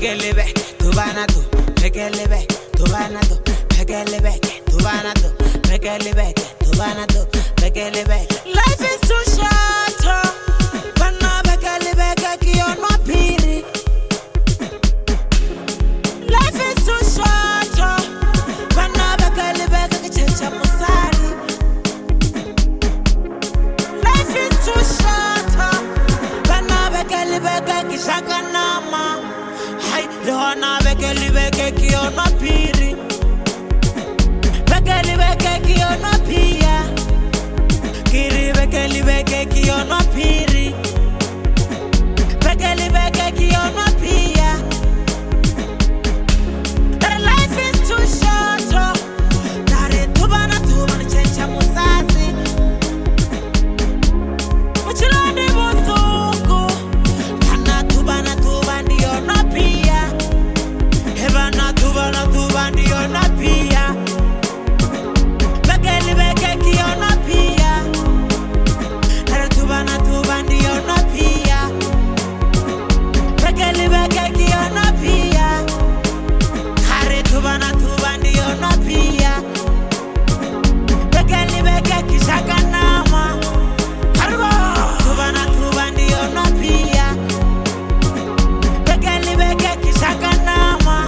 Pekelebe, Tubanato, Pekelebe, Tubanato, Pekelebe, Tubanato, Pekelebe, Tubanato, Pekelebe. Life is too short, Pana Pekelebe, Kion Mapiri. Life is too short, Pana Pekelebe, Kichecha Musari. Life is too short, Pana Pekelebe, Kishaka Nama. Hai, Leona Pekelebe, Kion Mapiri. Pekelebe, Kion Mapia. Kiri Pekelebe, Kion Mapiri. Pekelebe, Kion Mapia. The life is too short. Nare tubana chencha musasi. Muchilani mutuku. Kana tubana ndiyo napia. Hebana tubana ndiyo napia. Pekelebe, Kion Mapia. Nare tubana ndiyo napia. Pekelebe, Kion Mapia. Hare tubana ndiyo napia. Pekelebe, Kishaka Nama. Hargo tubana ndiyo napia. Pekelebe, Kishaka Nama.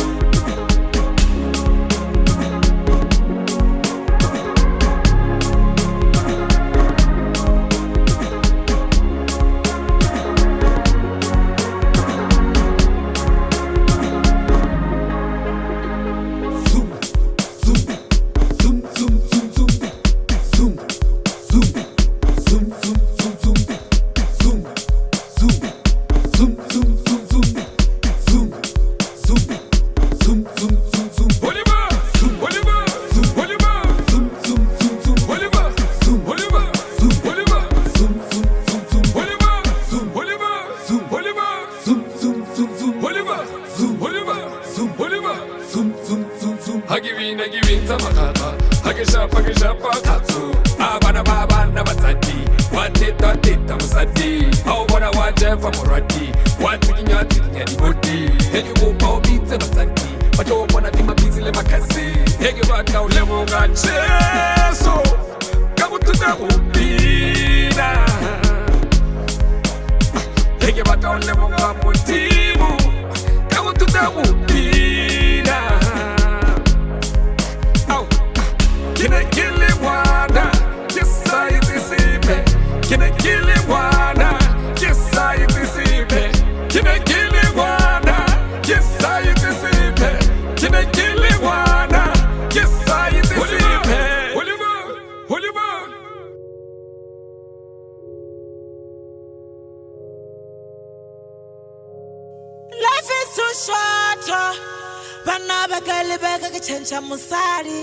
Life is too short, Pana Pekelebe, Kichencha Musari.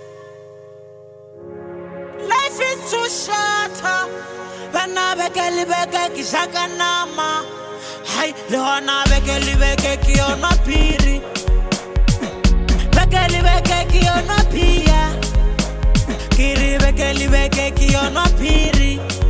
Life is too short, Pana Pekelebe, Kishaka Nama. Hai, Leona Pekelebe, Kion Mapiri. Pekelebe, Kion Mapia. Kiri Pekelebe, Kion Mapiri.